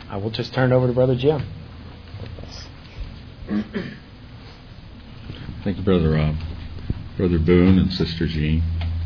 I will just turn it over to Brother Jim. Thank you, Brother Boone and Sister Jean.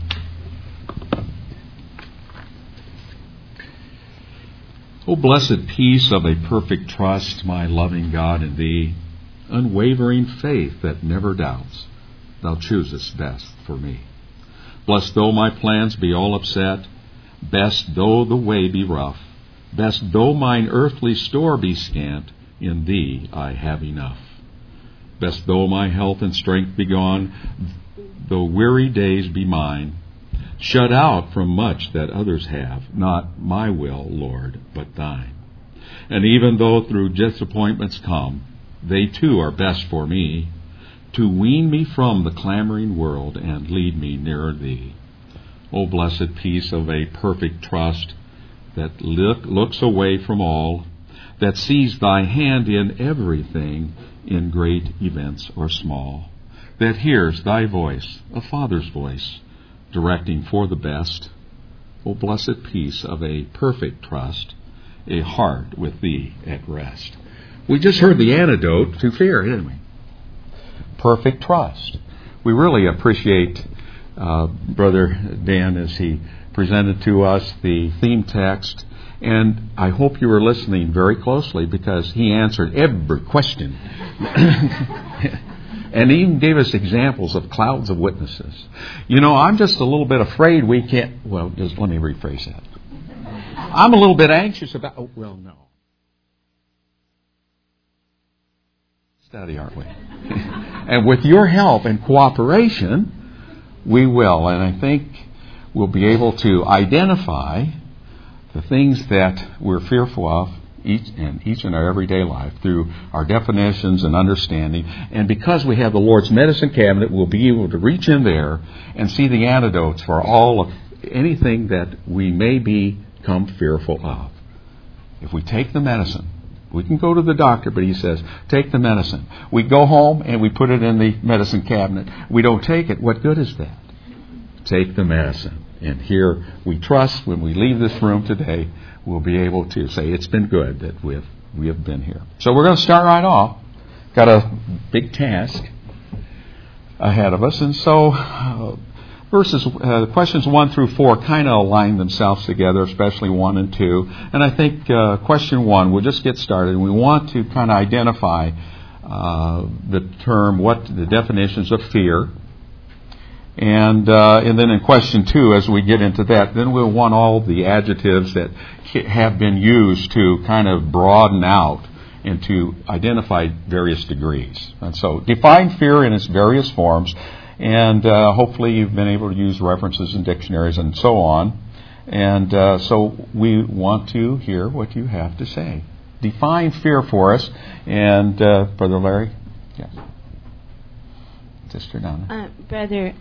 O blessed peace of a perfect trust, my loving God in Thee, unwavering faith that never doubts, Thou choosest best for me. Blessed though my plans be all upset, best though the way be rough, best though mine earthly store be scant, in Thee I have enough. Best though my health and strength be gone, though weary days be mine, shut out from much that others have, not my will, Lord, but Thine. And even though through disappointments come, they too are best for me, to wean me from the clamoring world and lead me nearer Thee. O blessed peace of a perfect trust, that looks away from all, that sees Thy hand in everything, in great events or small, that hears Thy voice, a Father's voice, directing for the best. O blessed peace of a perfect trust, a heart with Thee at rest. We just heard the antidote to fear, didn't we? Perfect trust. We really appreciate Brother Dan as he presented to us the theme text, and I hope you were listening very closely because he answered every question and even gave us examples of clouds of witnesses. You know, I'm just a little bit afraid we can't, well, just let me rephrase that. I'm a little bit anxious about, no. Study, aren't we? And with your help and cooperation, we will. And I think we'll be able to identify the things that we're fearful of each in our everyday life through our definitions and understanding. And because we have the Lord's medicine cabinet, we'll be able to reach in there and see the antidotes for all of anything that we may become fearful of. If we take the medicine, we can go to the doctor, but he says, take the medicine. We go home and we put it in the medicine cabinet. We don't take it. What good is that? Take the medicine. And here we trust when we leave this room today, we'll be able to say it's been good that we have been here. So we're going to start right off. Got a big task ahead of us. And so questions 1 through 4 kind of align themselves together, especially 1 and 2. And I think question 1, we'll just get started. We want to kind of identify the term, what the definitions of fear. And then in question 2, as we get into that, then we'll want all the adjectives that have been used to kind of broaden out and to identify various degrees. And so define fear in its various forms. And hopefully you've been able to use references in dictionaries and so on. And so we want to hear what you have to say. Define fear for us. And Brother Larry? Yes. Sister Donna? Brother,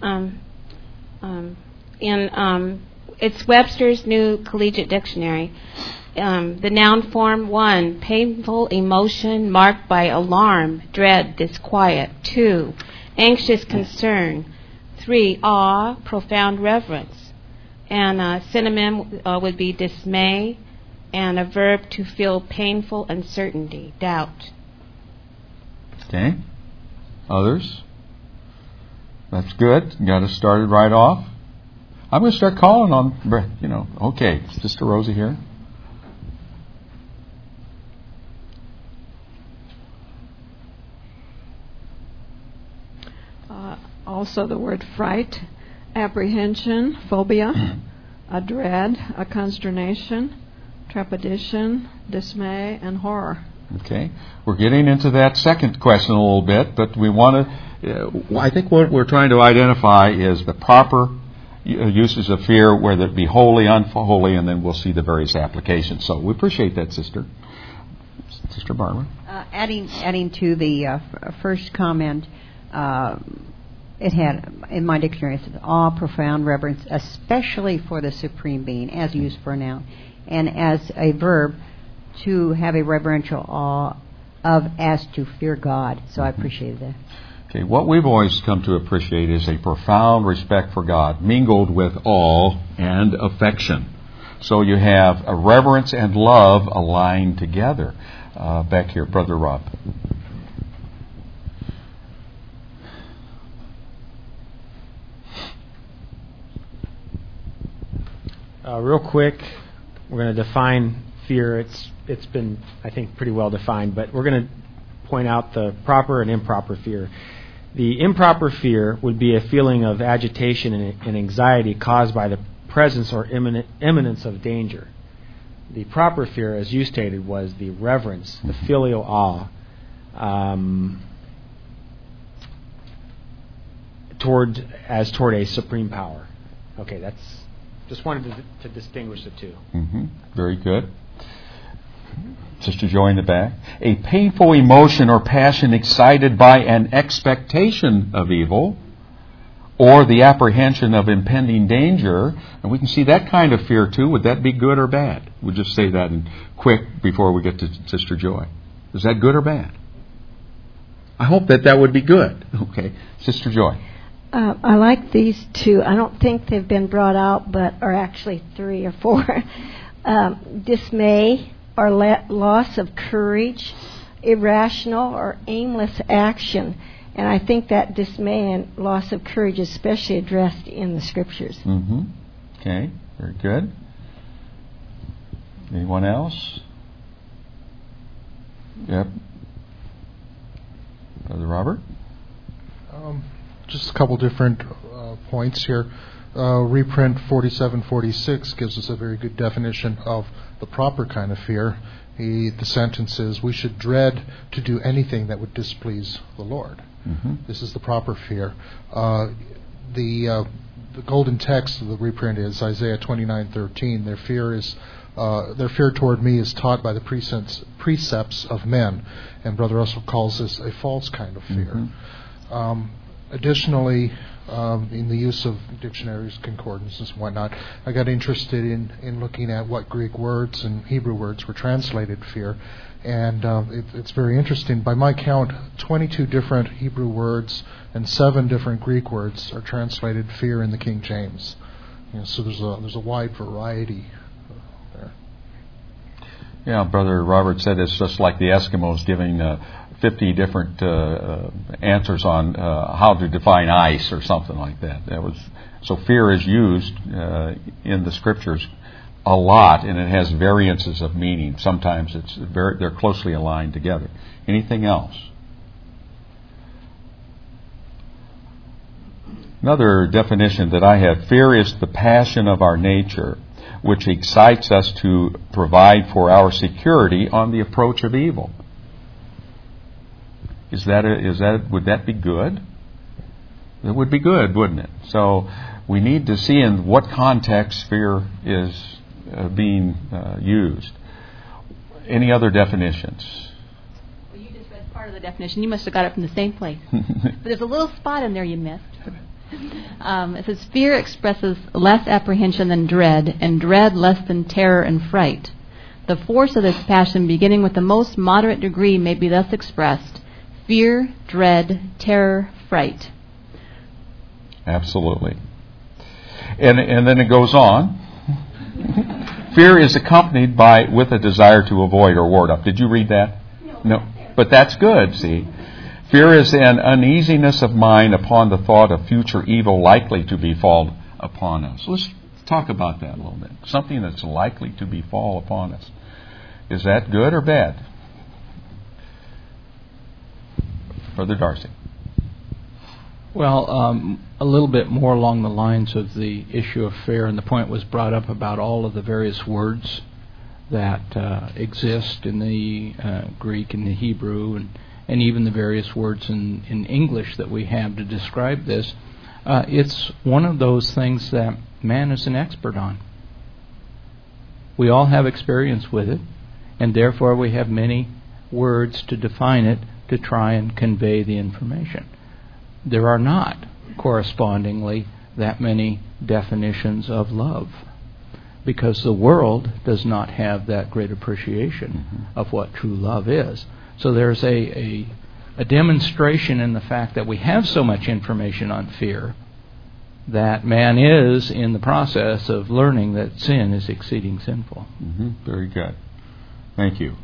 it's Webster's New Collegiate Dictionary. The noun form: 1, painful emotion marked by alarm, dread, disquiet. 2, anxious concern. 3, awe, profound reverence. And a synonym would be dismay, and a verb to feel painful uncertainty, doubt. Okay. Others? That's good. Got us started right off. I'm going to start calling on, okay, Sister Rosie here. Also the word fright, apprehension, phobia, a dread, a consternation, trepidation, dismay, and horror. Okay. We're getting into that second question a little bit, but we want to, I think what we're trying to identify is the proper uses of fear, whether it be holy, unholy, and then we'll see the various applications. So we appreciate that, Sister. Sister Barbara? Adding to the first comment, it had, in my dictionary, it said awe, profound reverence, especially for the Supreme Being, as used for a noun, and as a verb, to have a reverential awe of, as to fear God. So I appreciated that. Okay, what we've always come to appreciate is a profound respect for God, mingled with awe and affection. So you have a reverence and love aligned together. Back here, Brother Rob. Real quick, we're going to define fear. It's been, I think, pretty well defined, but we're going to point out the proper and improper fear. The improper fear would be a feeling of agitation and anxiety caused by the presence or imminence of danger. The proper fear, as you stated, was the reverence, the filial awe toward a supreme power. Okay, that's just wanted to distinguish the two. Mm-hmm. Very good. Sister Joy in the back. A painful emotion or passion excited by an expectation of evil or the apprehension of impending danger. And we can see that kind of fear too. Would that be good or bad? We'll just say that in quick before we get to Sister Joy. Is that good or bad? I hope that would be good. Okay. Sister Joy. I like these two. I don't think they've been brought out, but are actually 3 or 4. Dismay or loss of courage, irrational or aimless action. And I think that dismay and loss of courage is especially addressed in the Scriptures. Mm-hmm. Okay, very good. Anyone else? Yep. Brother Robert? Just a couple different points here. Reprint 4746 gives us a very good definition of the proper kind of fear. The sentence is, we should dread to do anything that would displease the Lord. Mm-hmm. This is the proper fear. The golden text of the reprint is Isaiah 29:13. Their fear toward me is taught by the precepts of men. And Brother Russell calls this a false kind of fear. Mm-hmm. Additionally, in the use of dictionaries, concordances, and whatnot, I got interested in looking at what Greek words and Hebrew words were translated fear. And it's very interesting. By my count, 22 different Hebrew words and 7 different Greek words are translated fear in the King James. So there's a wide variety there. Yeah, Brother Robert said it's just like the Eskimos giving 50 different answers on how to define ice or something like that. So fear is used in the Scriptures a lot, and it has variances of meaning. Sometimes they're closely aligned together. Anything else? Another definition that I have: fear is the passion of our nature, which excites us to provide for our security on the approach of evil. Would that be good? It would be good, wouldn't it? So we need to see in what context fear is being used. Any other definitions? Well, you just read part of the definition. You must have got it from the same place. But there's a little spot in there you missed. It says, fear expresses less apprehension than dread, and dread less than terror and fright. The force of this passion, beginning with the most moderate degree, may be thus expressed: fear, dread, terror, fright. Absolutely. And then it goes on. Fear is accompanied with a desire to avoid or ward up. Did you read that? No. But that's good, see. Fear is an uneasiness of mind upon the thought of future evil likely to befall upon us. Let's talk about that a little bit. Something that's likely to befall upon us. Is that good or bad? Brother Darcy. Well, a little bit more along the lines of the issue of fear, and the point was brought up about all of the various words that exist in the Greek and the Hebrew, and even the various words in English that we have to describe this. It's one of those things that man is an expert on. We all have experience with it, and therefore we have many words to define it to try and convey the information. There are not, correspondingly, that many definitions of love, because the world does not have that great appreciation of what true love is. So there's a demonstration in the fact that we have so much information on fear that man is in the process of learning that sin is exceeding sinful. Mm-hmm. Very good. Thank you.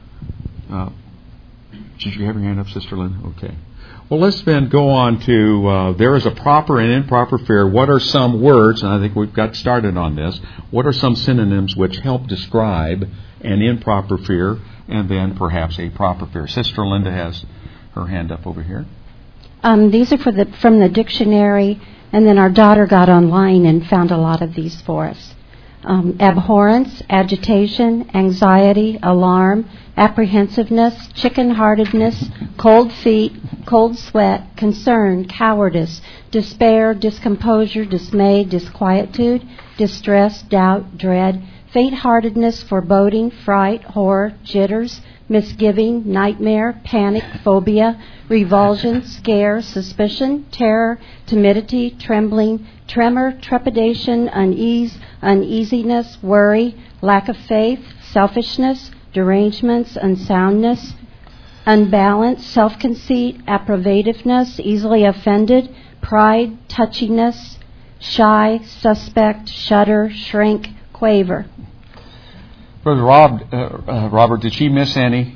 Did you have your hand up, Sister Lynn? Okay. Well, let's then go on to there is a proper and improper fear. What are some words, and I think we've got started on this, what are some synonyms which help describe an improper fear and then perhaps a proper fear? Sister Linda has her hand up over here. These are from the dictionary, and then our daughter got online and found a lot of these for us. Abhorrence, agitation, anxiety, alarm, apprehensiveness, chicken-heartedness, cold feet, cold sweat, concern, cowardice, despair, discomposure, dismay, disquietude, distress, doubt, dread, faint-heartedness, foreboding, fright, horror, jitters, misgiving, nightmare, panic, phobia, revulsion, scare, suspicion, terror, timidity, trembling, tremor, trepidation, uneasiness, worry, lack of faith, selfishness, derangements, unsoundness, unbalance, self-conceit, approbativeness, easily offended, pride, touchiness, shy, suspect, shudder, shrink, quaver. Brother Robert, did she miss any?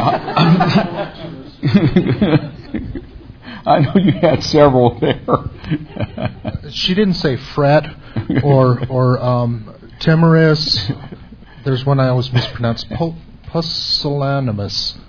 I know you had several there. She didn't say fret or timorous. There's one I always mispronounce. Pusillanimous.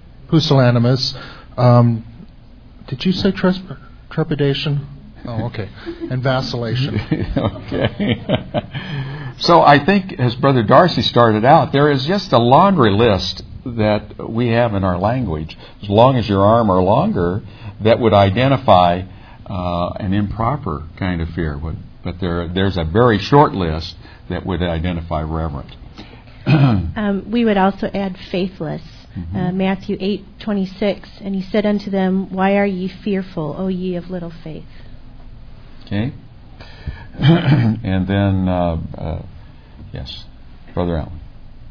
Did you say trepidation? Oh, okay. And vacillation. Okay. So I think, as Brother Darcy started out, there is just a laundry list that we have in our language, as long as your arm or longer, that would identify an improper kind of fear. But there's a very short list that would identify reverent. We would also add faithless. Matthew 8:26, and he said unto them, Why are ye fearful, O ye of little faith? Okay. And then, yes, Brother Allen.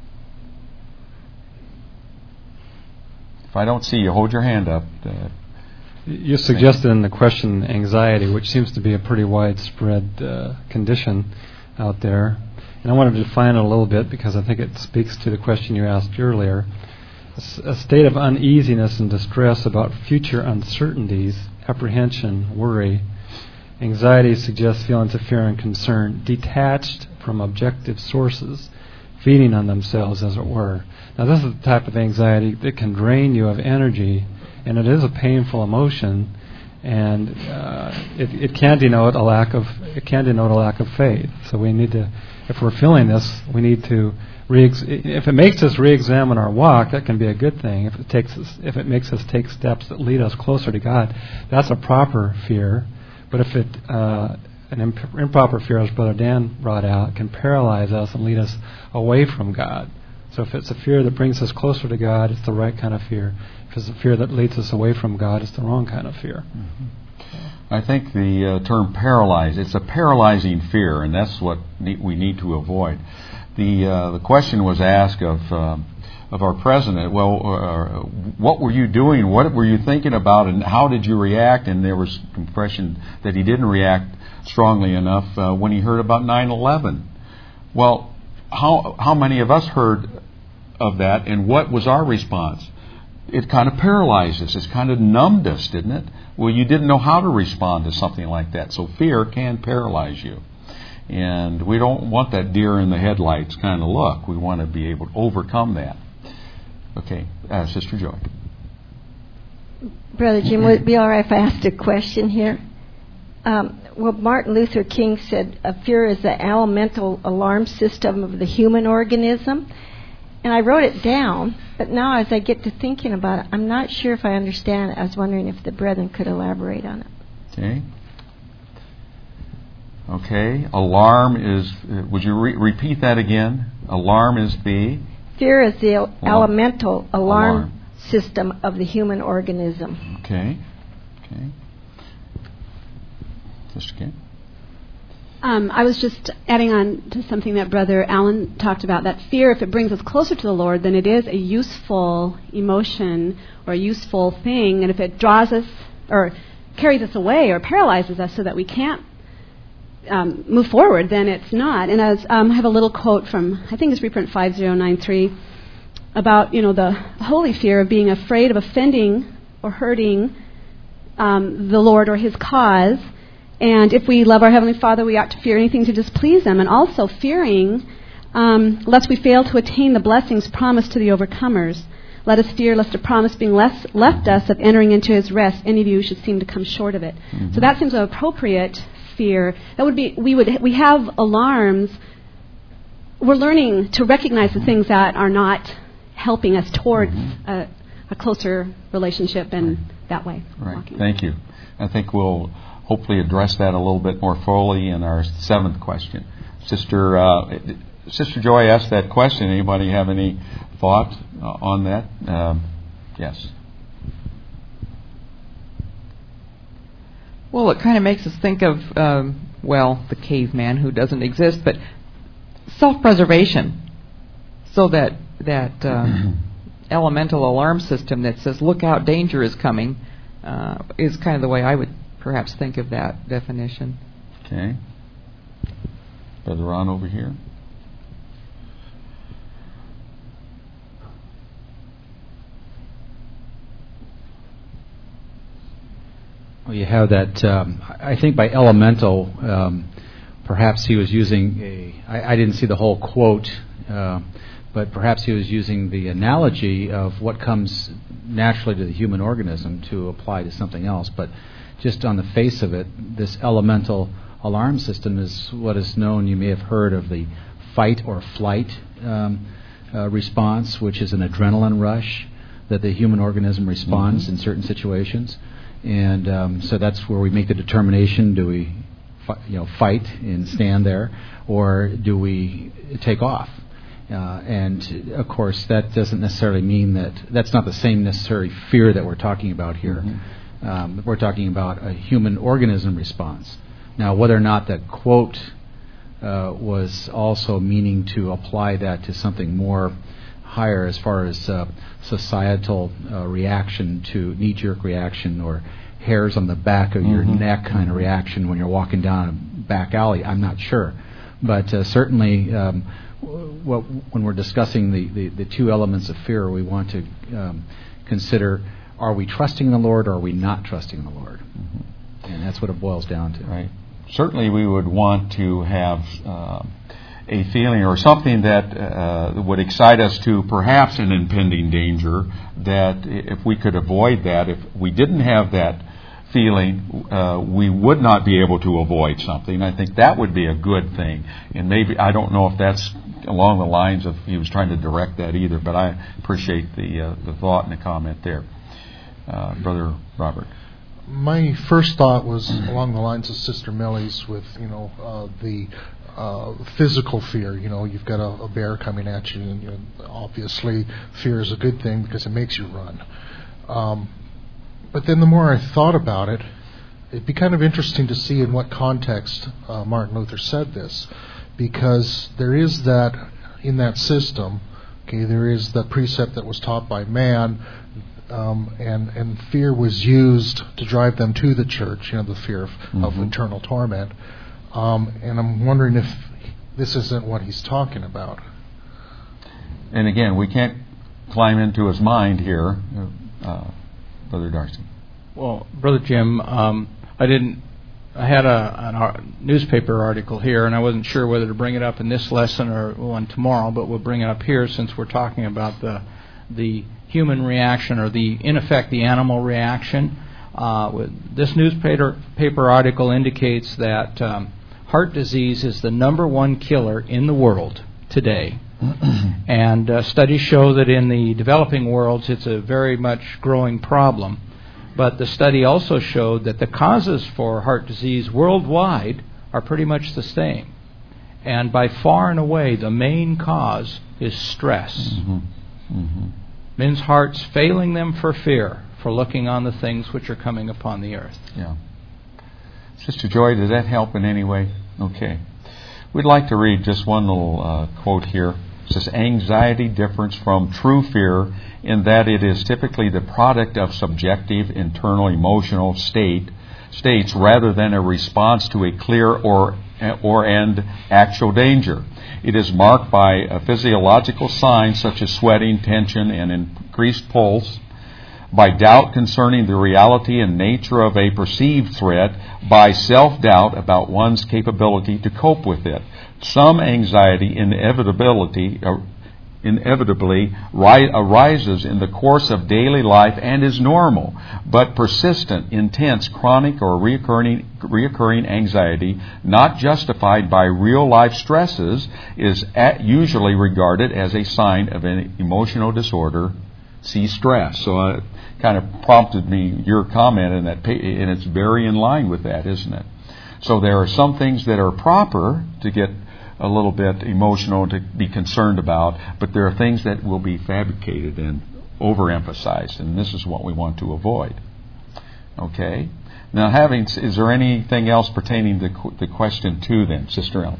If I don't see you, hold your hand up. You suggested in the question anxiety, which seems to be a pretty widespread condition out there. And I wanted to define it a little bit because I think it speaks to the question you asked earlier. A state of uneasiness and distress about future uncertainties, apprehension, worry. Anxiety suggests feelings of fear and concern, detached from objective sources, feeding on themselves, as it were. Now, this is the type of anxiety that can drain you of energy, and it is a painful emotion, and it can denote a lack of faith. So we need to, if we're feeling this, we need to if it makes us re-examine our walk, that can be a good thing. If it makes us take steps that lead us closer to God, that's a proper fear. But if an improper fear, as Brother Dan brought out, can paralyze us and lead us away from God. So if it's a fear that brings us closer to God, it's the right kind of fear. If it's a fear that leads us away from God, it's the wrong kind of fear. Mm-hmm. I think the term paralyze, it's a paralyzing fear, and that's what we need to avoid. The question was asked of our president, well, what were you doing? What were you thinking about? And how did you react? And there was impression that he didn't react strongly enough when he heard about 9/11. Well, how many of us heard of that, and what was our response? It kind of paralyzed us. It's kind of numbed us, didn't it? Well, you didn't know how to respond to something like that. So fear can paralyze you. And we don't want that deer in the headlights kind of look. We want to be able to overcome that. Okay, Sister Joy. Brother Jim, would it be all right if I asked a question here? Well, Martin Luther King said fear is the elemental alarm system of the human organism. And I wrote it down, but now as I get to thinking about it, I'm not sure if I understand it. I was wondering if the brethren could elaborate on it. Okay. Okay, alarm is, would you repeat that again? Alarm is the? Fear is the elemental alarm system of the human organism. Okay. Sister Kim? I was just adding on to something that Brother Allen talked about, that fear, if it brings us closer to the Lord, then it is a useful emotion or a useful thing, and if it draws us or carries us away or paralyzes us so that we can't move forward, then it's not. And I have a little quote from, I think it's reprint 5093, about, the holy fear of being afraid of offending or hurting the Lord or His cause. And if we love our Heavenly Father, we ought to fear anything to displease Him. And also fearing lest we fail to attain the blessings promised to the overcomers. Let us fear lest a promise being left us of entering into His rest, any of you should seem to come short of it. Mm-hmm. So that seems an appropriate fear. That would be, we have alarms. We're learning to recognize the things that are not helping us towards a closer relationship and that way. Right. Thank you. I think we'll hopefully address that a little bit more fully in our 7th question. Sister Joy asked that question. Anybody have any thought on that? Yes. Well, it kind of makes us think of, the caveman who doesn't exist, but self-preservation. So that elemental alarm system that says, look out, danger is coming, is kind of the way I would perhaps think of that definition. Okay. Brother Ron over here. Well, you have that, I think by elemental, perhaps he was using I didn't see the whole quote, but perhaps he was using the analogy of what comes naturally to the human organism to apply to something else. But just on the face of it, this elemental alarm system is what is known, you may have heard of the fight or flight response, which is an adrenaline rush that the human organism responds in certain situations. And so that's where we make the determination: do we, fight and stand there, or do we take off? And of course, that doesn't necessarily mean that's not the same necessary fear that we're talking about here. We're talking about a human organism response. Now, whether or not that quote was also meaning to apply that to something more higher as far as societal reaction to knee-jerk reaction or hairs on the back of your neck kind of reaction when you're walking down a back alley, I'm not sure. But certainly when we're discussing the two elements of fear, we want to consider, are we trusting the Lord or are we not trusting the Lord? And that's what it boils down to. Right. Certainly we would want to have a feeling or something that would excite us to perhaps an impending danger, that if we could avoid that, if we didn't have that feeling, we would not be able to avoid something. I think that would be a good thing. And maybe, I don't know if that's along the lines of he was trying to direct that either, but I appreciate the thought and the comment there. Brother Robert. My first thought was along the lines of Sister Millie's with, the physical fear. You've got a bear coming at you, and obviously fear is a good thing because it makes you run. But then the more I thought about it, it'd be kind of interesting to see in what context Martin Luther said this, because there is that in that system. Okay, there is the precept that was taught by man. And fear was used to drive them to the church, the fear of eternal torment. And I'm wondering if this isn't what he's talking about. And again, we can't climb into his mind here, Brother Darcy. Well, Brother Jim, I had a newspaper article here, and I wasn't sure whether to bring it up in this lesson or one tomorrow, but we'll bring it up here since we're talking about the human reaction, or in effect the animal reaction. This newspaper article indicates that heart disease is the number one killer in the world today. And studies show that in the developing worlds it's a very much growing problem. But the study also showed that the causes for heart disease worldwide are pretty much the same. And by far and away, the main cause is stress. Men's hearts failing them for fear, for looking on the things which are coming upon the earth. Yeah. Sister Joy, does that help in any way? Okay. We'd like to read just one little quote here. It says, anxiety differs from true fear in that it is typically the product of subjective, internal, emotional states rather than a response to a clear or and actual danger. It is marked by physiological signs such as sweating, tension, and increased pulse, by doubt concerning the reality and nature of a perceived threat, by self-doubt about one's capability to cope with it. Some anxiety inevitably arises in the course of daily life and is normal, but persistent, intense, chronic, or reoccurring anxiety, not justified by real-life stresses, is usually regarded as a sign of an emotional disorder. See stress. So it kind of prompted me, your comment, and it's very in line with that, isn't it? So there are some things that are proper to get a little bit emotional, to be concerned about, but there are things that will be fabricated and overemphasized, and this is what we want to avoid. Okay? Now, is there anything else pertaining to the question 2 then, Sister Ellen?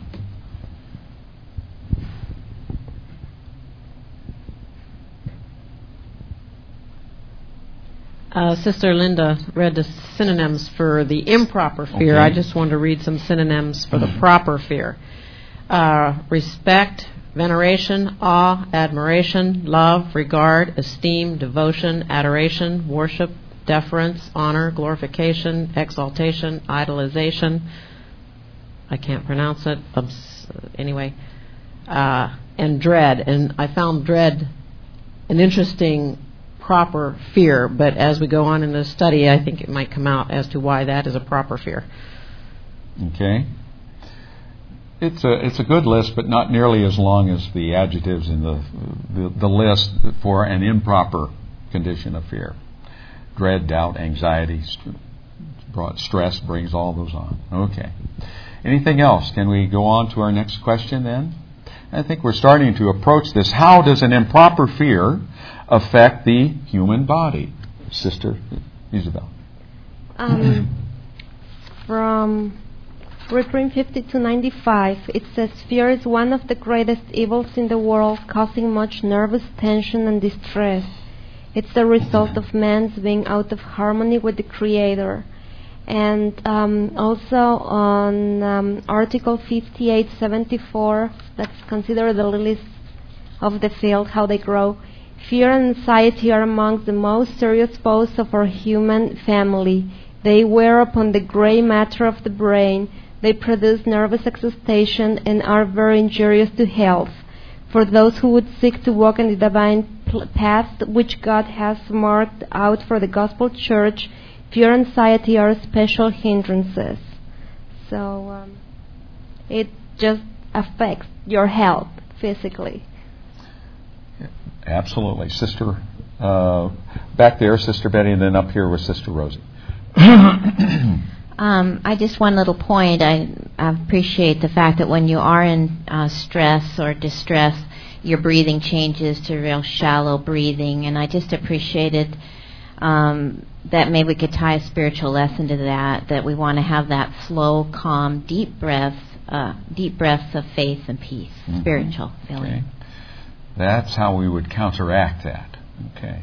Sister Linda read the synonyms for the improper fear. Okay. I just want to read some synonyms for the proper fear. Respect, veneration, awe, admiration, love, regard, esteem, devotion, adoration, worship, deference, honor, glorification, exaltation, idolization. I can't pronounce it. Anyway. And dread. And I found dread an interesting proper fear, but as we go on in the study, I think it might come out as to why that is a proper fear. Okay. It's a good list, but not nearly as long as the adjectives in the list for an improper condition of fear. Dread, doubt, anxiety, stress brings all those on. Okay. Anything else? Can we go on to our next question then? I think we're starting to approach this. How does an improper fear affect the human body? Sister Isabel. From Reprint 5295, it says, fear is one of the greatest evils in the world, causing much nervous tension and distress. It's the result of man's being out of harmony with the Creator. And also on Article 5874, that's considered the lilies of the field, how they grow. Fear and anxiety are among the most serious foes of our human family. They wear upon the gray matter of the brain. They produce nervous exhaustion and are very injurious to health. For those who would seek to walk in the divine path which God has marked out for the gospel church, fear and anxiety are special hindrances. So it just affects your health physically. Absolutely. Sister, back there, Sister Betty, and then up here with Sister Rosie. I just one little point. I appreciate the fact that when you are in stress or distress, your breathing changes to real shallow breathing, and I just appreciated that maybe we could tie a spiritual lesson to that we want to have that slow, calm, deep breaths of faith and peace, spiritual feeling. Okay. That's how we would counteract that. Okay.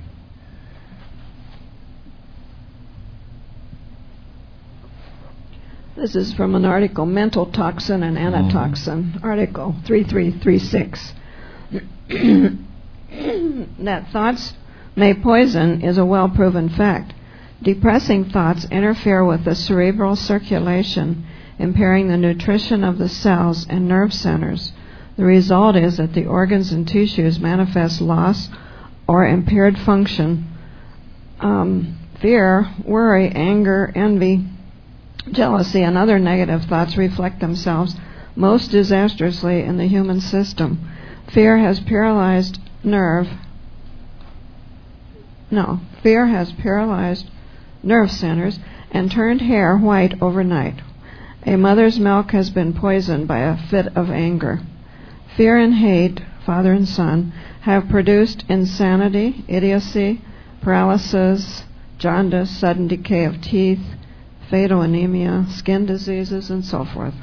This is from an article, Mental Toxin and Antitoxin, article 3336. That thoughts may poison is a well-proven fact. Depressing thoughts interfere with the cerebral circulation, impairing the nutrition of the cells and nerve centers. The result is that the organs and tissues manifest loss or impaired function. Fear, worry, anger, envy, jealousy, and other negative thoughts reflect themselves most disastrously in the human system. Fear has paralyzed nerve centers and turned hair white overnight. A mother's milk has been poisoned by a fit of anger. Fear and hate, father and son, have produced insanity, idiocy, paralysis, jaundice, sudden decay of teeth, fatal anemia, skin diseases, and so forth.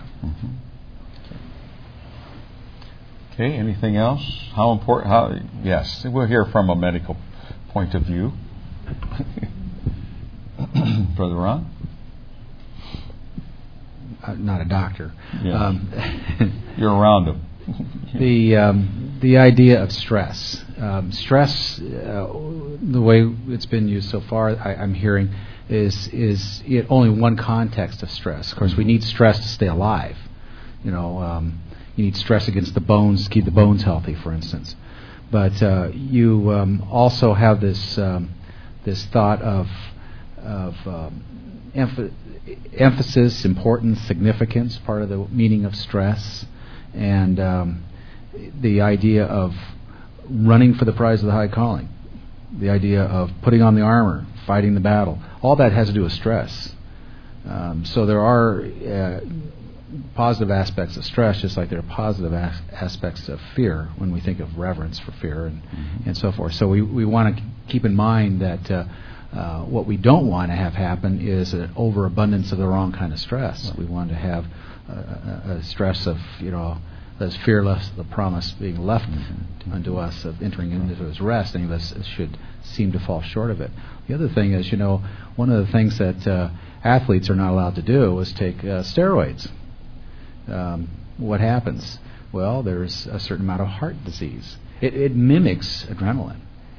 Okay, anything else? How important? Yes, we'll hear from a medical point of view. Brother Ron? not a doctor. Yeah. You're around them. The idea of stress. Stress, the way it's been used so far, I'm hearing, is only one context of stress. Of course, we need stress to stay alive. You need stress against the bones to keep the bones healthy, for instance. But you also have this thought of emphasis, importance, significance, part of the meaning of stress, and the idea of running for the prize of the high calling, the idea of putting on the armor, fighting the battle. All that has to do with stress. So there are positive aspects of stress, just like there are positive aspects of fear when we think of reverence for fear and so forth. So we want to keep in mind that what we don't want to have happen is an overabundance of the wrong kind of stress. Right. We want to have a stress of, that's fearless, the promise being left unto us of entering into His rest. Any of us should seem to fall short of it. The other thing is, one of the things that athletes are not allowed to do is take steroids. What happens? Well, there's a certain amount of heart disease. It mimics adrenaline.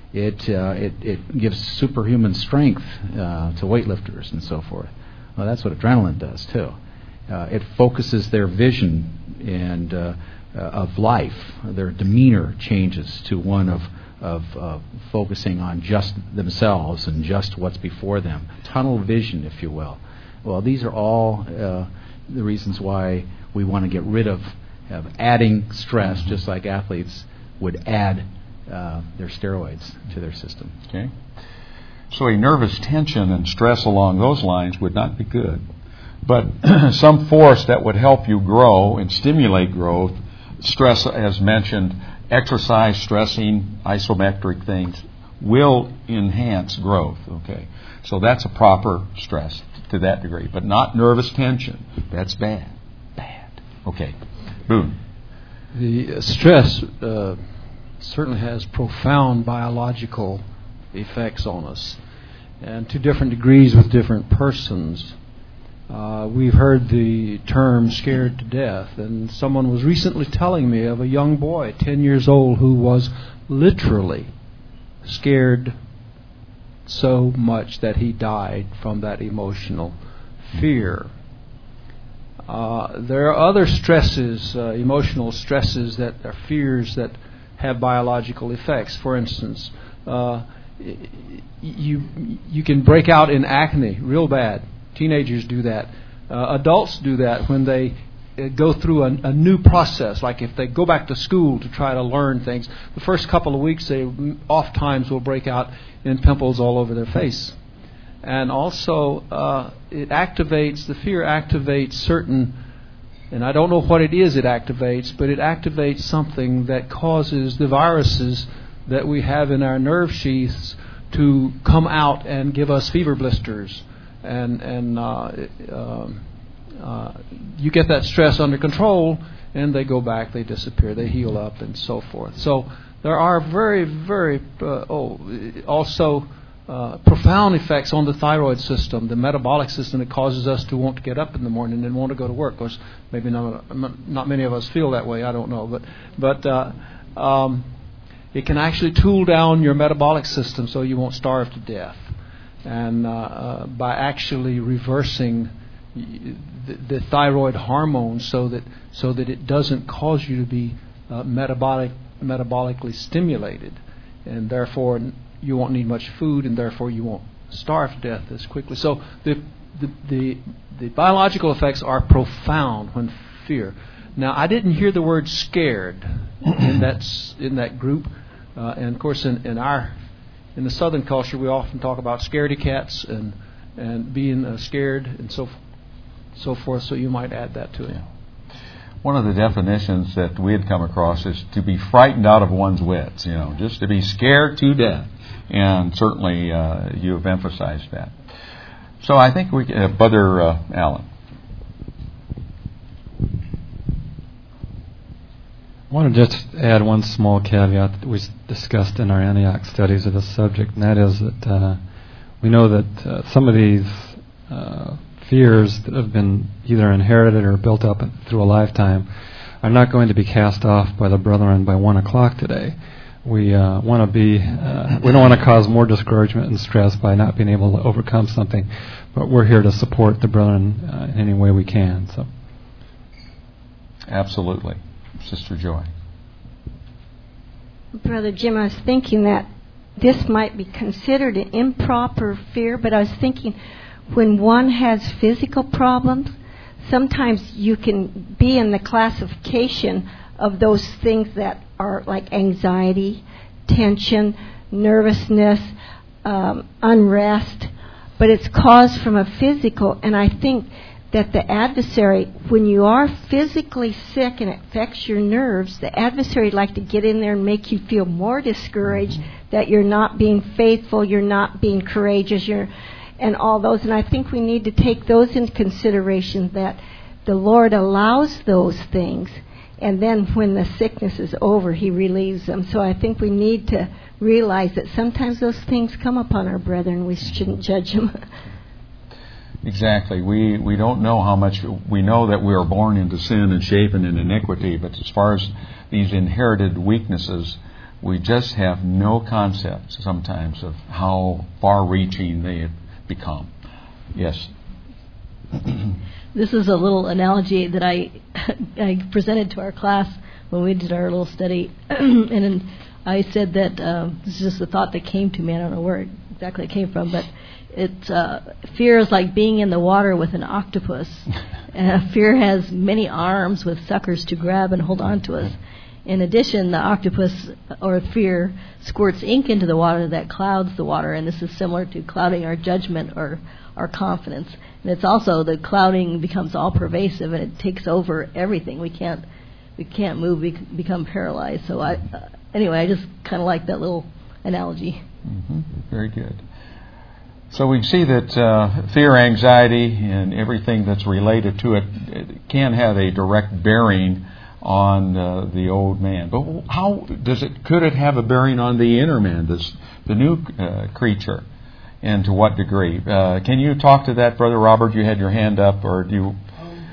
It gives superhuman strength to weightlifters and so forth. Well, that's what adrenaline does too. It focuses their vision and of life. Their demeanor changes to one of focusing on just themselves and just what's before them. Tunnel vision, if you will. Well, these are all the reasons why we want to get rid of adding stress, just like athletes would add their steroids to their system. Okay. So a nervous tension and stress along those lines would not be good. But some force that would help you grow and stimulate growth, stress, as mentioned, exercise, stressing, isometric things, will enhance growth. Okay. So that's a proper stress to that degree, but not nervous tension. That's bad. Okay. Boone. The stress certainly has profound biological effects on us, and to different degrees with different persons. We've heard the term scared to death, and someone was recently telling me of a young boy, 10 years old, who was literally scared so much that he died from that emotional fear. There are other stresses, emotional stresses, that are fears that have biological effects. For instance, you can break out in acne real bad. Teenagers do that. Adults do that when they go through a new process. Like if they go back to school to try to learn things, the first couple of weeks they oftentimes will break out in pimples all over their face. And also, the fear activates certain, and I don't know what it is it activates, but it activates something that causes the viruses that we have in our nerve sheaths to come out and give us fever blisters. And you get that stress under control, and they go back, they disappear, they heal up, and so forth. So there are very, very, also profound effects on the thyroid system, the metabolic system that causes us to want to get up in the morning and want to go to work. Of course, maybe not many of us feel that way, I don't know. But it can actually tool down your metabolic system so you won't starve to death. And by actually reversing the thyroid hormone so that it doesn't cause you to be metabolically stimulated, and therefore you won't need much food, and therefore you won't starve to death as quickly. So the biological effects are profound when fear. Now, I didn't hear the word scared in that group, and of course in the Southern culture we often talk about scaredy cats and being scared and so forth. So you might add that to it. Yeah. One of the definitions that we had come across is to be frightened out of one's wits. Just to be scared to death. And certainly you have emphasized that. So I think we can, Brother Allen. I want to just add one small caveat that we discussed in our Antioch studies of this subject, and that is that we know that some of these fears that have been either inherited or built up through a lifetime are not going to be cast off by the brethren by 1 o'clock today. We want to be. We don't want to cause more discouragement and stress by not being able to overcome something, but we're here to support the brethren in any way we can. So, absolutely, Sister Joy. Brother Jim, I was thinking that this might be considered an improper fear, but I was thinking when one has physical problems, sometimes you can be in the classification of those things that are like anxiety, tension, nervousness, unrest, but it's caused from a physical, and I think that the adversary, when you are physically sick and it affects your nerves, the adversary would like to get in there and make you feel more discouraged, that you're not being faithful, you're not being courageous, and all those. And I think we need to take those into consideration, that the Lord allows those things, and then when the sickness is over, He relieves them. So I think we need to realize that sometimes those things come upon our brethren. We shouldn't judge them. Exactly. We don't know how much. We know that we are born into sin and shapen in iniquity, but as far as these inherited weaknesses, we just have no concept sometimes of how far-reaching they have become. Yes. This is a little analogy that I presented to our class when we did our little study, and I said that this is just a thought that came to me. I don't know where exactly it came from, but it's fear is like being in the water with an octopus. Fear has many arms with suckers to grab and hold on to us. In addition, the octopus, or fear, squirts ink into the water that clouds the water, and this is similar to clouding our judgment or our confidence. And it's also, the clouding becomes all pervasive, and it takes over everything. We can't move, we become paralyzed. So anyway, I just kind of like that little analogy. Mm-hmm. Very good. So we see that fear, anxiety, and everything that's related to it can have a direct bearing on the old man. But how does it? Could it have a bearing on the inner man, the new creature, and to what degree? Can you talk to that, Brother Robert? You had your hand up, or do you?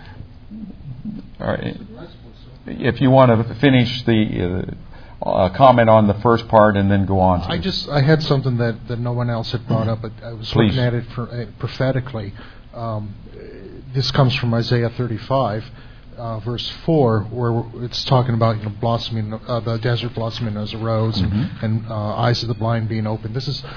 If you want to finish the comment on the first part and then go on to I had something that no one else had brought up, but I was looking at it prophetically. This comes from Isaiah 35, verse 4, where it's talking about blossoming, the desert blossoming as a rose, and eyes of the blind being opened. This is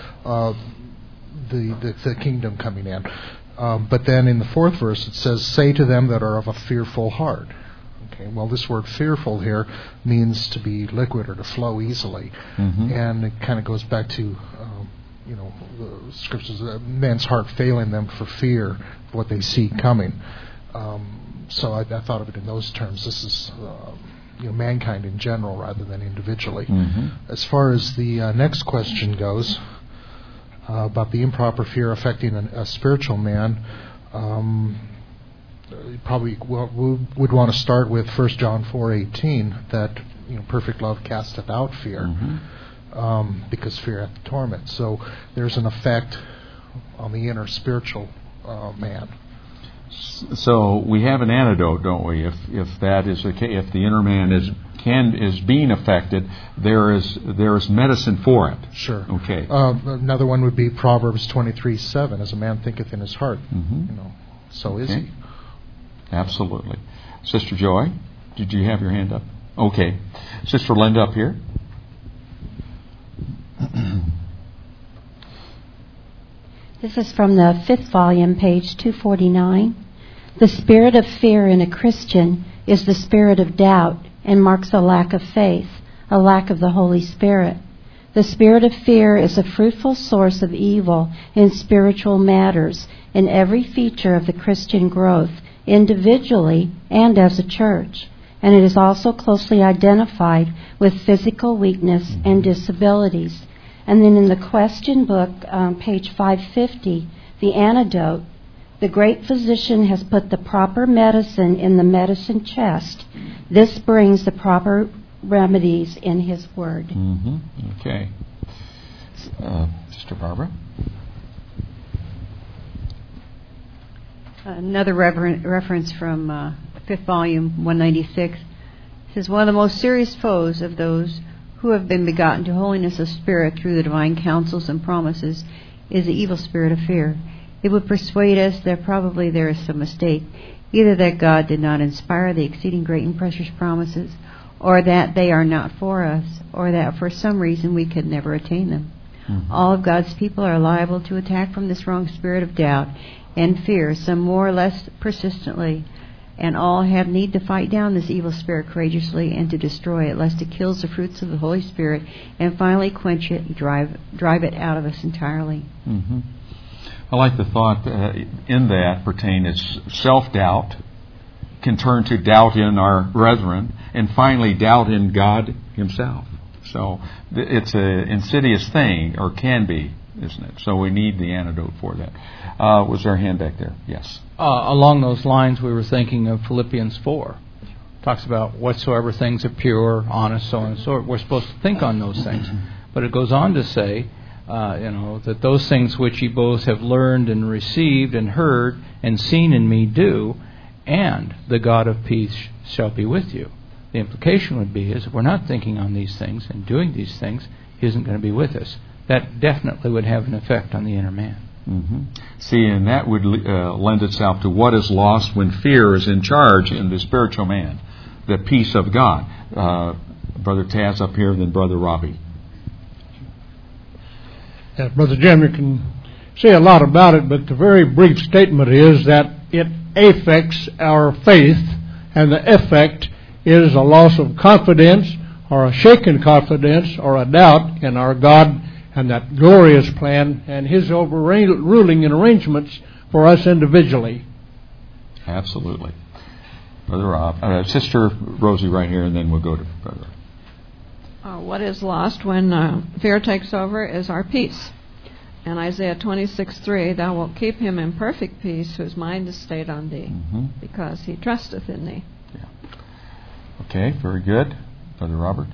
the kingdom coming in. But then in the 4th verse it says, "Say to them that are of a fearful heart." Okay, well, this word fearful here means to be liquid or to flow easily. And it kind of goes back to, the scriptures, man's heart failing them for fear of what they see coming. So I thought of it in those terms. This is, mankind in general rather than individually. As far as the next question goes, about the improper fear affecting a spiritual man, probably would want to start with 1 John 4:18, that perfect love casteth out fear, because fear hath torment. So there's an effect on the inner spiritual man. So we have an antidote, don't we? If that is the case, if the inner man is being affected, there is medicine for it. Sure. Okay. Another one would be Proverbs 23:7, "As a man thinketh in his heart, so is he." Absolutely. Sister Joy, did you have your hand up? Okay. Sister Linda up here. This is from the 5th volume, page 249. The spirit of fear in a Christian is the spirit of doubt and marks a lack of faith, a lack of the Holy Spirit. The spirit of fear is a fruitful source of evil in spiritual matters in every feature of the Christian growth, individually and as a church. And it is also closely identified with physical weakness and disabilities. And then in the question book, page 550, the antidote, the great physician has put the proper medicine in the medicine chest. This brings the proper remedies in his word. Okay. Sister Barbara? Another reference from 5th volume, 196. It says, one of the most serious foes of those who have been begotten to holiness of spirit through the divine counsels and promises is the evil spirit of fear. It would persuade us that probably there is some mistake, either that God did not inspire the exceeding great and precious promises, or that they are not for us, or that for some reason we could never attain them. Mm-hmm. All of God's people are liable to attack from this wrong spirit of doubt and fear, some more or less persistently, and all have need to fight down this evil spirit courageously and to destroy it, lest it kills the fruits of the Holy Spirit and finally quench it and drive it out of us entirely. Mm-hmm. I like the thought in that pertain is self-doubt can turn to doubt in our brethren, and finally doubt in God Himself. So it's an insidious thing, or can be, isn't it? So we need the antidote for that. Was there a hand back there? Yes. Along those lines, we were thinking of Philippians 4. Talks about whatsoever things are pure, honest, so on and so forth. We're supposed to think on those things. But it goes on to say, that those things which ye both have learned and received and heard and seen in me do, and the God of peace shall be with you. The implication would be is if we're not thinking on these things and doing these things, He isn't going to be with us. That definitely would have an effect on the inner man. Mm-hmm. See, and that would lend itself to what is lost when fear is in charge in the spiritual man, the peace of God. Brother Taz up here, then Brother Robbie. Brother Jim, you can say a lot about it, but the very brief statement is that it affects our faith, and the effect is a loss of confidence, or a shaken confidence, or a doubt in our God and that glorious plan and His overruling and arrangements for us individually. Absolutely. Brother Rob, Sister Rosie right here, and then we'll go to Brother. What is lost when fear takes over is our peace. And Isaiah 26:3, thou wilt keep him in perfect peace whose mind is stayed on thee, because he trusteth in thee. Yeah. Okay, very good. Brother Robert.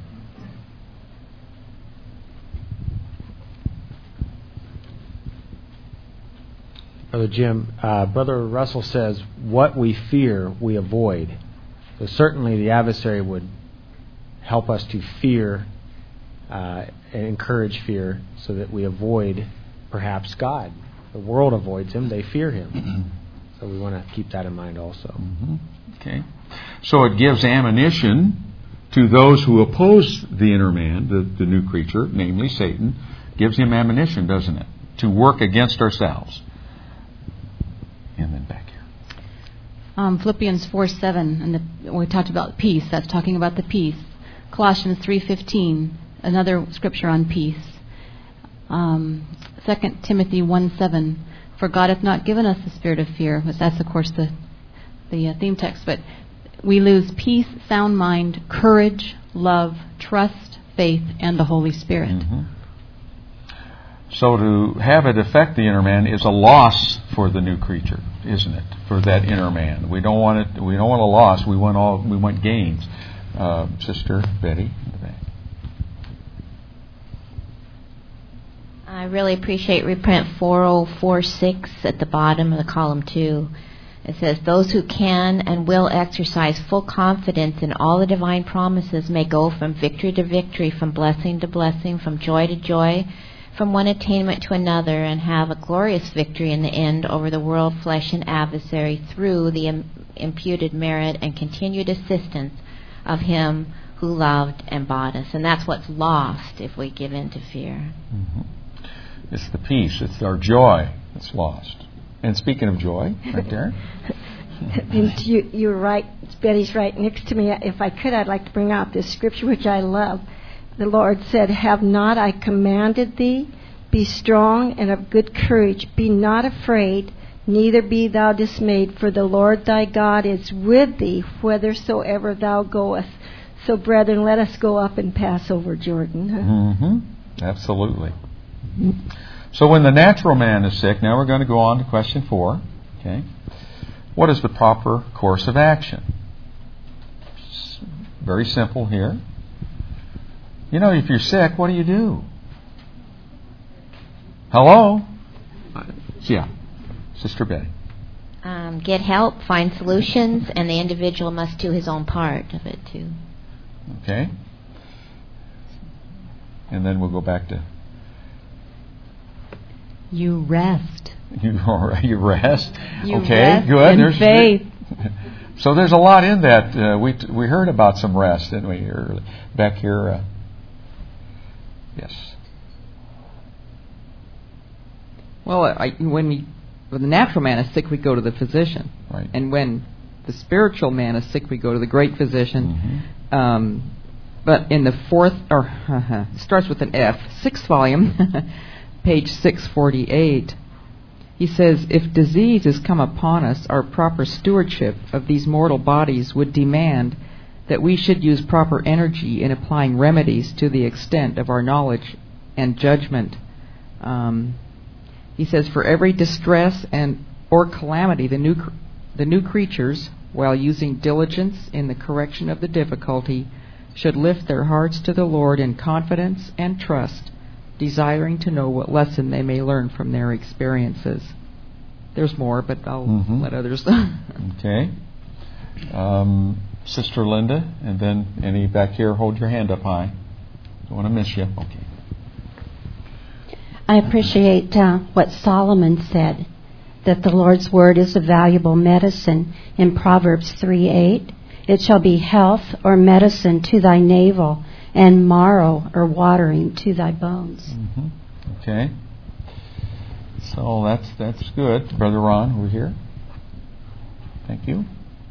Brother Jim, Brother Russell says, what we fear, we avoid. So certainly the adversary would help us to fear and encourage fear so that we avoid perhaps God. The world avoids Him, they fear Him. So we want to keep that in mind also. Mm-hmm. Okay. So it gives ammunition to those who oppose the inner man, the new creature, namely Satan. Gives him ammunition, doesn't it? To work against ourselves. And then back here. Philippians 4:7, and we talked about peace. That's talking about the peace. Colossians 3:15, another scripture on peace. 2 Timothy 1:7, for God hath not given us the spirit of fear. That's of course the theme text. But we lose peace, sound mind, courage, love, trust, faith, and the Holy Spirit. Mm-hmm. So to have it affect the inner man is a loss for the new creature, isn't it? For that inner man, we don't want it. We don't want a loss. We want gains. Sister Betty. I really appreciate reprint 4046 at the bottom of the column 2. It says, those who can and will exercise full confidence in all the divine promises may go from victory to victory, from blessing to blessing, from joy to joy, from one attainment to another, and have a glorious victory in the end over the world, flesh, and adversary through the imputed merit and continued assistance of Him who loved and bought us. And that's what's lost if we give in to fear. Mm-hmm. It's the peace, it's our joy that's lost. And speaking of joy, right there. And you're right, Betty's right next to me. If I could, I'd like to bring out this scripture, which I love. The Lord said, have not I commanded thee? Be strong and of good courage. Be not afraid, neither be thou dismayed, for the Lord thy God is with thee whithersoever thou goest. So, brethren, let us go up and pass over Jordan. Mm-hmm. Absolutely. So when the natural man is sick, now we're going to go on to question 4. Okay. What is the proper course of action? Very simple here. You know, if you're sick, what do? Hello? Yeah. Sister Betty. get help, find solutions, and the individual must do his own part of it too. Okay. And then we'll go back to you rest. You rest. You okay, rest good. In faith. So there's a lot in that. We heard about some rest, didn't we? Early. Back here. Yes. Well, when the natural man is sick, we go to the physician. Right. And when the spiritual man is sick, we go to the great physician. Mm-hmm. But in the it starts with an F, 6th volume, page 648, he says, if disease has come upon us, our proper stewardship of these mortal bodies would demand that we should use proper energy in applying remedies to the extent of our knowledge and judgment. He says, for every distress or calamity, the new creatures, while using diligence in the correction of the difficulty, should lift their hearts to the Lord in confidence and trust, desiring to know what lesson they may learn from their experiences. There's more, but I'll let others. Okay. Sister Linda, and then any back here, hold your hand up high. Don't want to miss you. Okay. I appreciate what Solomon said, that the Lord's word is a valuable medicine in Proverbs 3:8. It shall be health or medicine to thy navel, and marrow or watering to thy bones. Mm-hmm. Okay. So that's good. Brother Ron, over here. Thank you.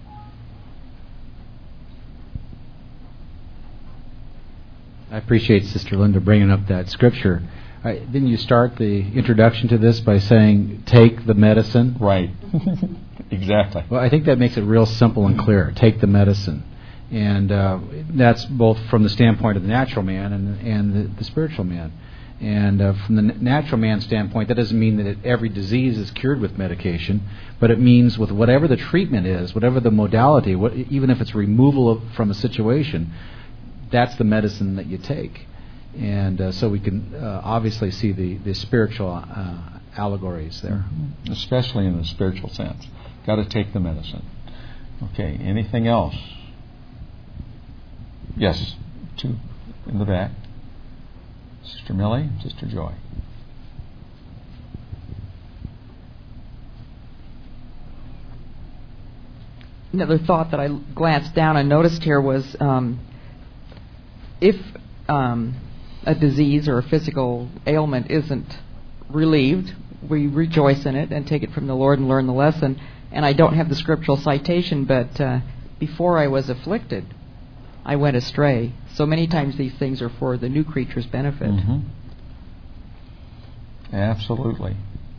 I appreciate Sister Linda bringing up that scripture. Didn't you start the introduction to this by saying, take the medicine? Right. Exactly. Well, I think that makes it real simple and clear. Take the medicine. And that's both from the standpoint of the natural man and the spiritual man. And from the natural man's standpoint, that doesn't mean that every disease is cured with medication, but it means with whatever the treatment is, whatever the modality, even if it's removal from a situation, that's the medicine that you take. And so we can obviously see the spiritual allegories there. Mm-hmm. Especially in the spiritual sense. Got to take the medicine. Okay, anything else? Yes, two in the back. Sister Millie, Sister Joy. Another thought that I glanced down and noticed here was if a disease or a physical ailment isn't relieved, we rejoice in it and take it from the Lord and learn the lesson. And I don't have the scriptural citation, but before I was afflicted, I went astray. So many times these things are for the new creature's benefit. Mm-hmm. Absolutely.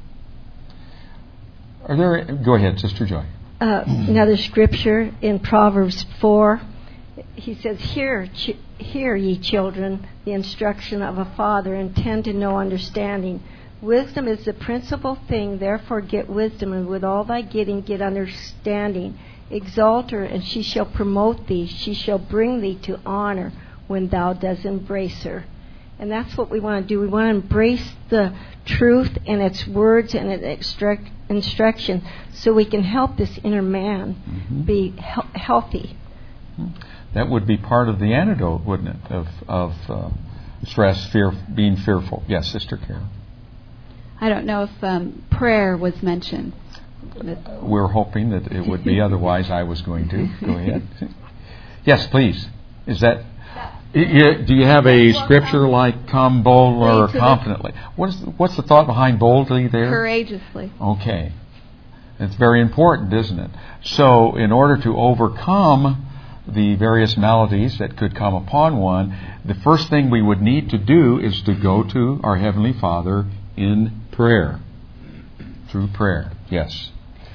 Go ahead, Sister Joy. Another scripture in Proverbs 4. He says, Hear, ye children, the instruction of a father, and tend to know understanding. Wisdom is the principal thing, therefore get wisdom, and with all thy getting, get understanding. Exalt her, and she shall promote thee. She shall bring thee to honor when thou dost embrace her. And that's what we want to do. We want to embrace the truth and its words and its instruction so we can help this inner man be healthy. That would be part of the antidote, wouldn't it, of stress, fear, being fearful. Yes, Sister Carol. I don't know if prayer was mentioned. We're hoping that it would be, otherwise I was going to. Go ahead. Yes, please. Is that... Do you have a scripture like come boldly or confidently? What's the thought behind boldly there? Courageously. Okay. It's very important, isn't it? So in order to overcome the various maladies that could come upon one, the first thing we would need to do is to go to our Heavenly Father in prayer. Through prayer. Yes.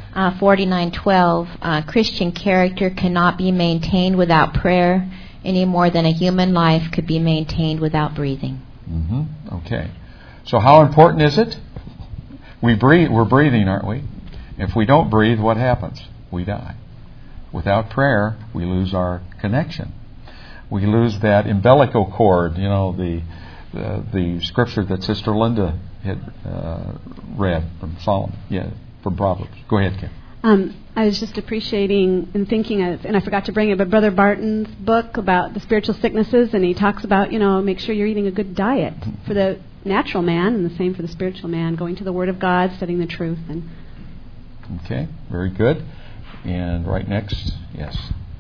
49:12, Christian character cannot be maintained without prayer any more than a human life could be maintained without breathing. Mm-hmm. Okay. So how important is it? We're breathing, aren't we? If we don't breathe, what happens? We die. Without prayer, we lose our connection. We lose that umbilical cord, the scripture that Sister Linda had read from Solomon, from Proverbs. Go ahead, Kim. I was just appreciating and thinking of, and I forgot to bring it, but Brother Barton's book about the spiritual sicknesses, and he talks about, make sure you're eating a good diet for the natural man, and the same for the spiritual man, going to the Word of God, studying the truth. Okay, very good. And right next, yes.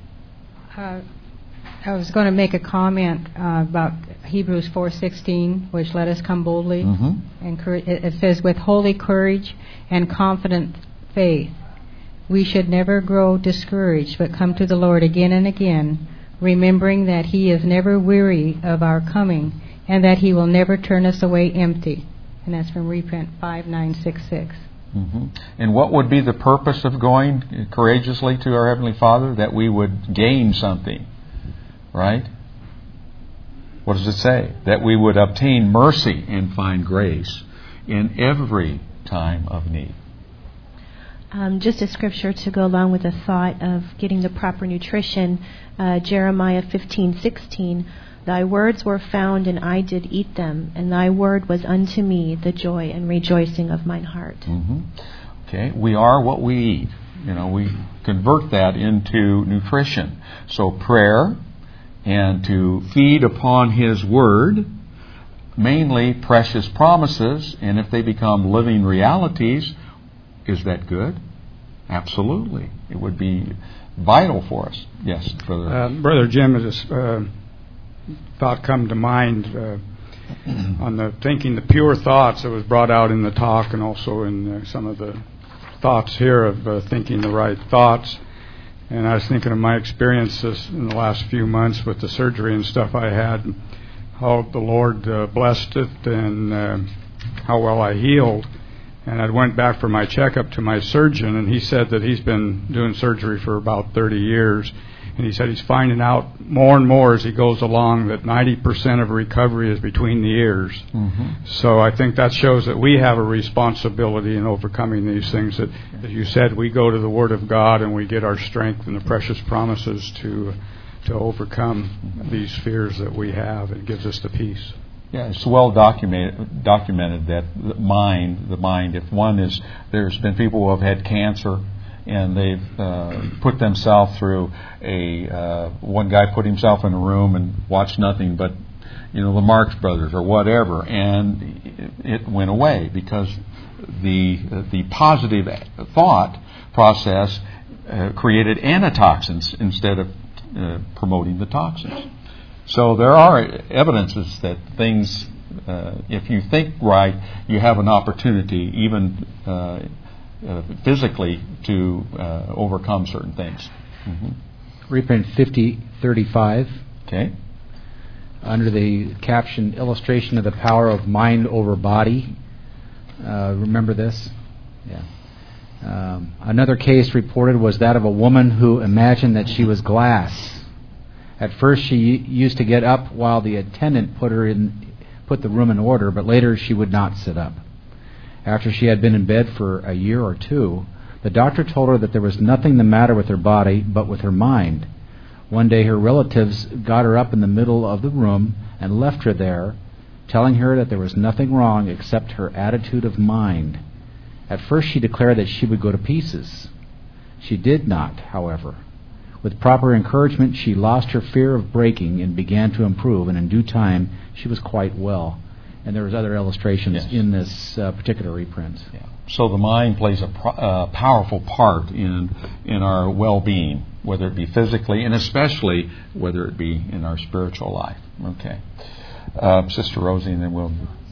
I was going to make a comment about Hebrews 4:16, which let us come boldly. And it says, with holy courage and confident faith, we should never grow discouraged, but come to the Lord again and again, remembering that He is never weary of our coming, and that He will never turn us away empty. And that's from Reprint 5966. And what would be the purpose of going courageously to our Heavenly Father? That we would gain something, right? What does it say? That we would obtain mercy and find grace in every time of need. Just a scripture to go along with the thought of getting the proper nutrition. Jeremiah 15:16. Thy words were found, and I did eat them, and thy word was unto me the joy and rejoicing of mine heart. Okay, we are what we eat. We convert that into nutrition. So prayer and to feed upon His Word, mainly precious promises, and if they become living realities, is that good? Absolutely. It would be vital for us. Yes, Brother. Brother Jim, this thought come to mind on the thinking the pure thoughts that was brought out in the talk, and also in some of the thoughts here of thinking the right thoughts. And I was thinking of my experiences in the last few months with the surgery and stuff I had, how the Lord blessed it, and how well I healed. And I went back for my checkup to my surgeon, and he said that he's been doing surgery for about 30 years. And he said he's finding out more and more as he goes along that 90% of recovery is between the ears. So I think that shows that we have a responsibility in overcoming these things. That, as you said, we go to the Word of God and we get our strength and the precious promises to overcome these fears that we have. It gives us the peace. Yeah, it's well documented that the mind, if one is, there's been people who have had cancer and they've put themselves through one guy put himself in a room and watched nothing but, the Marx Brothers or whatever, and it went away because the positive thought process created antitoxins instead of promoting the toxins. So there are evidences that things, if you think right, you have an opportunity, even physically, to overcome certain things. Reprint 5035. Okay. Under the caption, Illustration of the Power of Mind over Body. Remember this? Yeah. Another case reported was that of a woman who imagined that she was glass. At first, she used to get up while the attendant put the room in order, but later she would not sit up. After she had been in bed for a year or two, the doctor told her that there was nothing the matter with her body, but with her mind. One day, her relatives got her up in the middle of the room and left her there, telling her that there was nothing wrong except her attitude of mind. At first, she declared that she would go to pieces. She did not, however. With proper encouragement, she lost her fear of breaking and began to improve, and in due time, she was quite well. And there was other illustrations in this particular reprint. Yeah. So the mind plays a powerful part in our well-being, whether it be physically and especially whether it be in our spiritual life. Okay. Sister Rosie, and then we'll...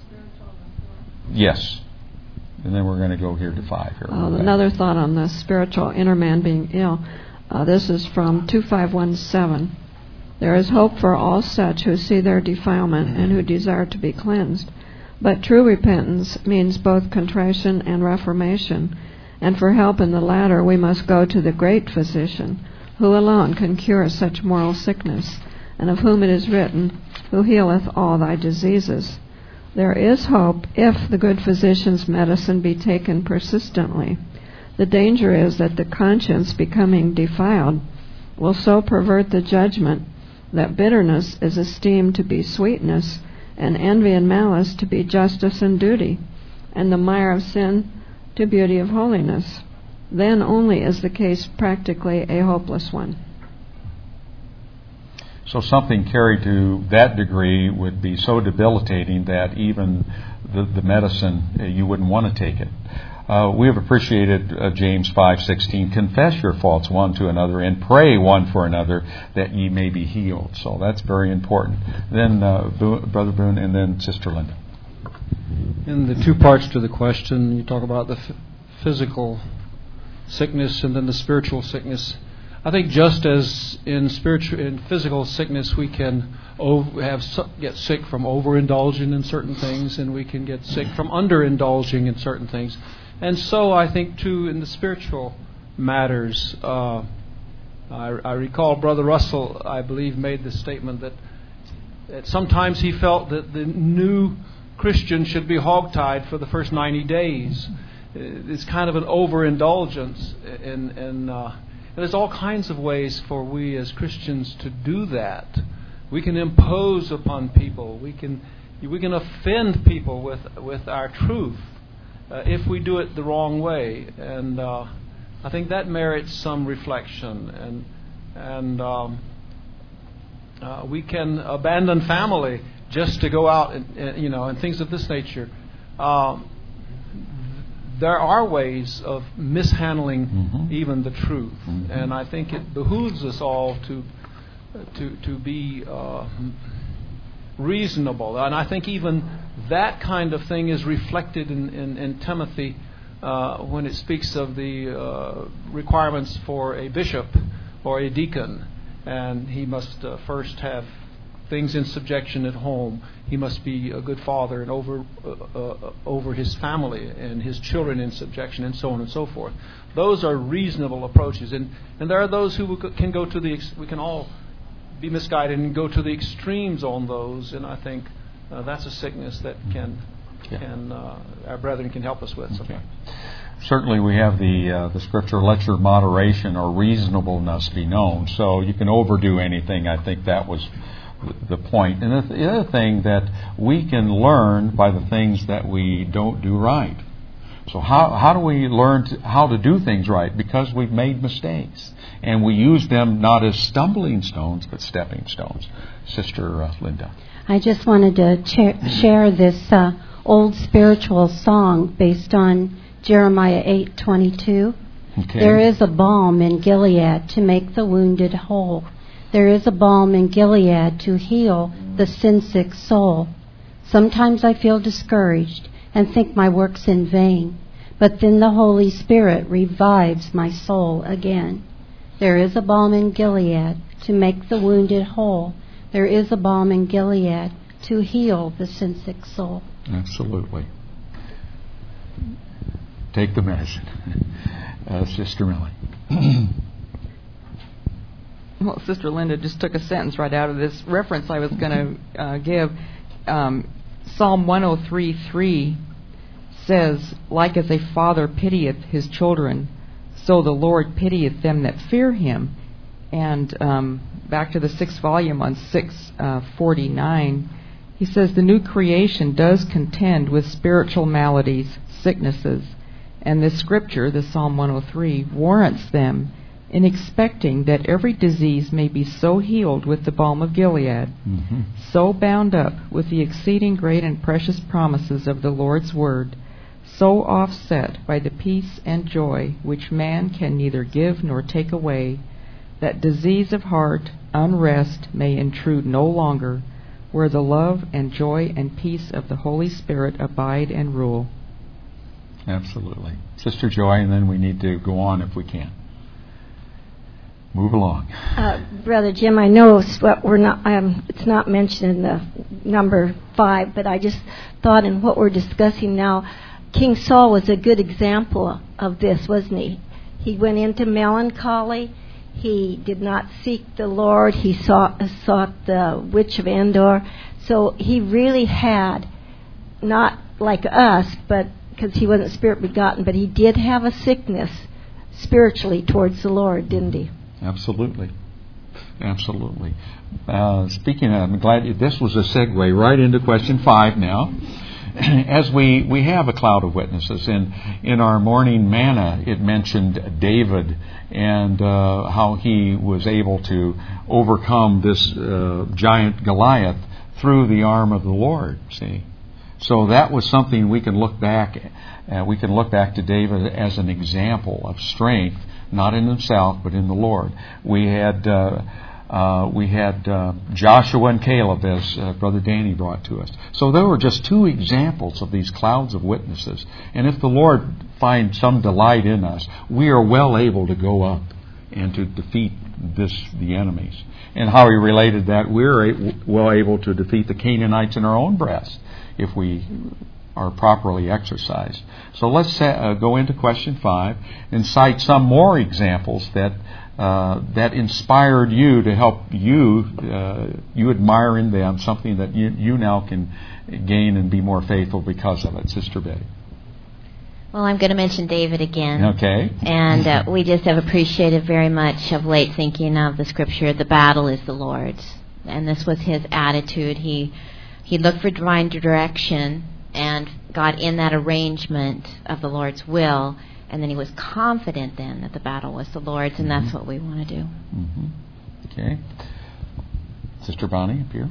Yes. And then we're going to go here to 5. Here. Another thought on the spiritual inner man being ill. This is from 2517. There is hope for all such who see their defilement and who desire to be cleansed. But true repentance means both contrition and reformation, and for help in the latter we must go to the great physician, who alone can cure such moral sickness, and of whom it is written, who healeth all thy diseases. There is hope if the good physician's medicine be taken persistently. The danger is that the conscience, becoming defiled, will so pervert the judgment that bitterness is esteemed to be sweetness, and envy and malice to be justice and duty, and the mire of sin to beauty of holiness. then only is the case practically a hopeless one. So something carried to that degree would be so debilitating that even the medicine, you wouldn't want to take it. We have appreciated James 5:16. Confess your faults one to another and pray one for another that ye may be healed. So that's very important. Then Brother Boone and then Sister Linda. In the two parts to the question, you talk about the physical sickness and then the spiritual sickness. I think just as in physical sickness, we can get sick from overindulging in certain things, and we can get sick from underindulging in certain things. And so I think too in the spiritual matters. I recall Brother Russell, I believe, made the statement that sometimes he felt that the new Christian should be hogtied for the first 90 days. It's kind of an overindulgence, and there's all kinds of ways for we as Christians to do that. We can impose upon people. We can offend people with our truth if we do it the wrong way. And I think that merits some reflection. And we can abandon family just to go out and things of this nature. There are ways of mishandling even the truth, and I think it behooves us all to be reasonable. And I think even that kind of thing is reflected in Timothy when it speaks of the requirements for a bishop or a deacon, and he must first have things in subjection at home. He must be a good father and over his family and his children in subjection, and so on and so forth. Those are reasonable approaches, and there are those who can go to we can all be misguided and go to the extremes on those, and I think that's a sickness that our brethren can help us with. Okay. Certainly we have the scripture, let your moderation or reasonableness be known. So you can overdo anything. I think that was the point. And the other thing that we can learn by the things that we don't do right. So how do we learn how to do things right? Because we've made mistakes. And we use them not as stumbling stones, but stepping stones. Sister Linda. I just wanted to share this old spiritual song based on Jeremiah 8:22. Okay. There is a balm in Gilead to make the wounded whole. There is a balm in Gilead to heal the sin-sick soul. Sometimes I feel discouraged and think my work's in vain, but then the Holy Spirit revives my soul again. There is a balm in Gilead to make the wounded whole. There is a balm in Gilead to heal the sin-sick soul. Absolutely. Take the medicine. Sister Millie. Well, Sister Linda just took a sentence right out of this reference I was going to give. Psalm 103:3 says, like as a father pitieth his children, so the Lord pitieth them that fear him. And back to the 6th volume on 649, he says the new creation does contend with spiritual maladies, sicknesses, and this scripture, the Psalm 103, warrants them in expecting that every disease may be so healed with the balm of Gilead, so bound up with the exceeding great and precious promises of the Lord's word, so offset by the peace and joy which man can neither give nor take away, that disease of heart, unrest may intrude no longer, where the love and joy and peace of the Holy Spirit abide and rule. Absolutely. Sister Joy, and then we need to go on if we can. Move along. Brother Jim, I know it's not mentioned in the number 5, but I just thought in what we're discussing now, King Saul was a good example of this, wasn't he? He went into melancholy. He did not seek the Lord. He sought the witch of Endor. So he really had, not like us, but because he wasn't spirit begotten, but he did have a sickness spiritually towards the Lord, didn't he? Absolutely. Speaking of, I'm glad this was a segue right into question 5 now. as we have a cloud of witnesses, in our morning manna, it mentioned David and how he was able to overcome this giant Goliath through the arm of the Lord. See, so that was something we can look back. We can look back to David as an example of strength, not in himself but in the Lord. We had Joshua and Caleb, as Brother Danny brought to us. So there were just two examples of these clouds of witnesses. And if the Lord finds some delight in us, we are well able to go up and to defeat the enemies. And how he related that, we're well able to defeat the Canaanites in our own breast if we are properly exercised. So let's go into question 5 and cite some more examples that inspired you to help you admire in them something that you now can gain and be more faithful because of it. Sister Betty. Well, I'm going to mention David again. Okay. And we just have appreciated very much of late thinking of the scripture, the battle is the Lord's. And this was his attitude. He looked for divine direction and got in that arrangement of the Lord's will. And then he was confident then that the battle was the Lord's, and that's what we want to do. Mm-hmm. Okay. Sister Bonnie, up here.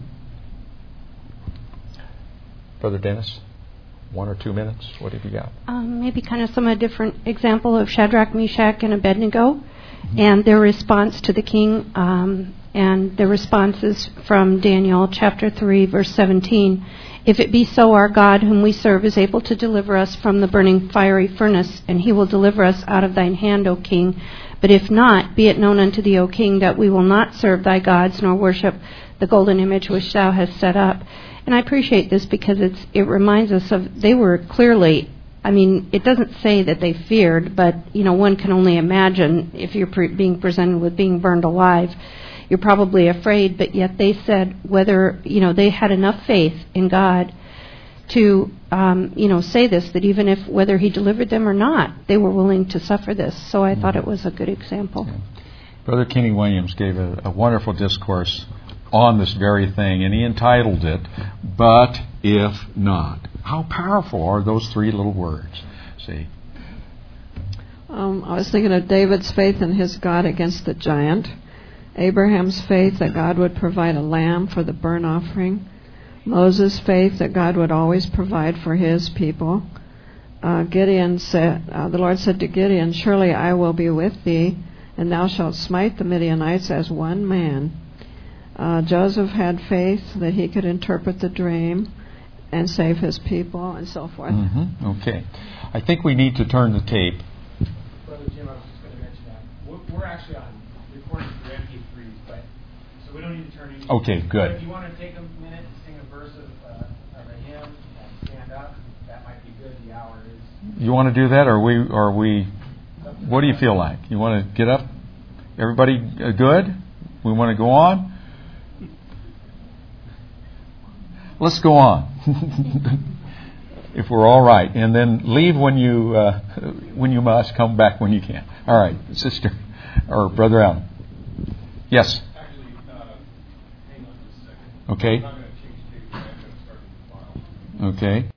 Brother Dennis, 1 or 2 minutes. What have you got? Maybe kind of a different example of Shadrach, Meshach, and Abednego, and their response to the king, and their responses from Daniel chapter 3, verse 17. If it be so, our God, whom we serve, is able to deliver us from the burning fiery furnace, and he will deliver us out of thine hand, O king. But if not, be it known unto thee, O king, that we will not serve thy gods, nor worship the golden image which thou hast set up. And I appreciate this because it reminds us of, they were clearly, it doesn't say that they feared, but, one can only imagine if you're being presented with being burned alive. You're probably afraid, but yet they said whether, they had enough faith in God to, say this, that even if, whether he delivered them or not, they were willing to suffer this. So I thought it was a good example. Okay. Brother Kenny Williams gave a wonderful discourse on this very thing, and he entitled it, But If Not. How powerful are those 3 little words? See? I was thinking of David's faith in his God against the giant. Abraham's faith that God would provide a lamb for the burnt offering. Moses' faith that God would always provide for his people. Gideon said, the Lord said to Gideon, Surely I will be with thee, and thou shalt smite the Midianites as one man. Joseph had faith that he could interpret the dream and save his people, and so forth. Mm-hmm. Okay. I think we need to turn the tape. Brother Jim, I was just going to mention that. We're actually on recording through MP3s, so we don't need to turn anything. Okay, good. But if you want to take a minute to sing a verse of a hymn and stand up, that might be good. The hour is. You want to do that, or we? What do you feel like? You want to get up? Everybody good? We want to go on? Let's go on. If we're all right, and then leave when you must, come back when you can. All right, Sister or Brother Allen. Yes. Actually, hang on just a second. Okay. I'm not going to change tapes. I'm going to start the file. Okay.